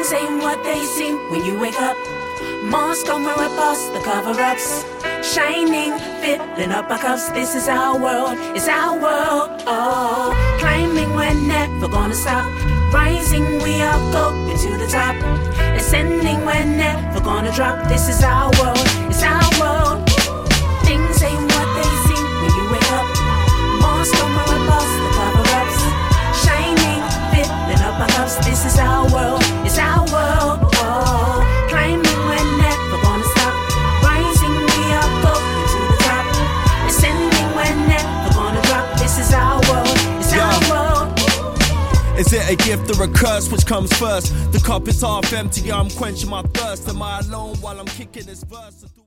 Things ain't what they seem when you wake up. Mask on, we're past the cover-ups. Shining, filling up our cups. This is our world, it's our world. Oh, climbing, we're never gonna stop. Rising, we are going to the top. Ascending, we're never gonna drop. This is our world, it's our world. Things ain't what they seem when you wake up. Mask on, we're past the cover-ups. Shining, filling up our cups. This is our world, it's our world. Oh, climbing, we're never gonna stop. Rising, we are going to the top. Ascending, we're never gonna drop. This is our world, it's our world. Is it a gift or a curse? Which comes first? The cup is half empty, I'm quenching my thirst. Am I alone while I'm kicking this verse?